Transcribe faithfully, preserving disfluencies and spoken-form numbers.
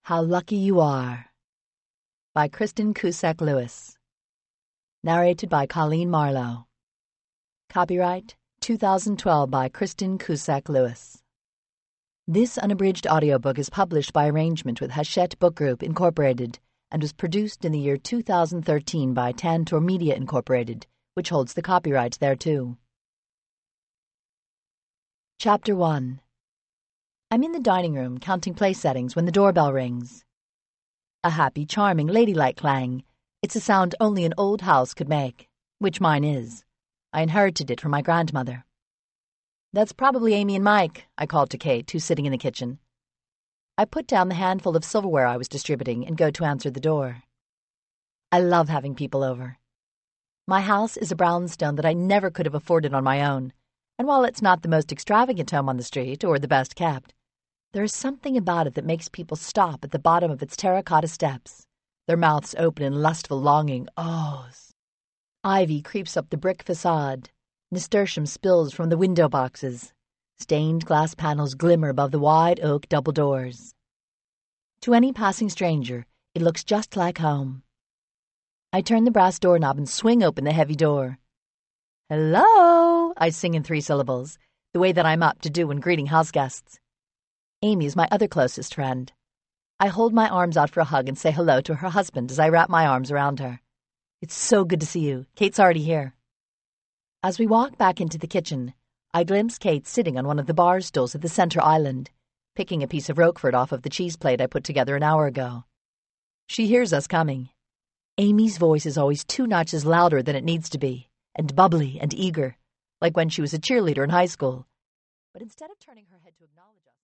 How Lucky You Are by Kristen Cusack-Lewis. Narrated by Colleen Marlowe. Copyright two thousand twelve by Kristen Cusack-Lewis. This unabridged audiobook is published by arrangement with Hachette Book Group, Incorporated, and was produced in the year two thousand thirteen by Tantor Media, Incorporated, which holds the copyright thereto. Chapter one. I'm in the dining room, counting place settings, when the doorbell rings. A happy, charming, ladylike clang. It's a sound only an old house could make, which mine is. I inherited it from my grandmother. "That's probably Amy and Mike," I called to Kate, who's sitting in the kitchen. I put down the handful of silverware I was distributing and go to answer the door. I love having people over. My house is a brownstone that I never could have afforded on my own, and while it's not the most extravagant home on the street or the best kept, there is something about it that makes people stop at the bottom of its terracotta steps, their mouths open in lustful longing ohs. Ivy creeps up the brick facade. Nasturtium spills from the window boxes. Stained glass panels glimmer above the wide oak double doors. To any passing stranger, it looks just like home. I turn the brass doorknob and swing open the heavy door. "Hello," I sing in three syllables, the way that I'm apt to do when greeting houseguests. Amy is my other closest friend. I hold my arms out for a hug and say hello to her husband as I wrap my arms around her. "It's so good to see you. Kate's already here." As we walk back into the kitchen, I glimpse Kate sitting on one of the bar stools at the center island, picking a piece of Roquefort off of the cheese plate I put together an hour ago. She hears us coming. Amy's voice is always two notches louder than it needs to be, and bubbly and eager, like when she was a cheerleader in high school. But instead of turning her head to acknowledge us,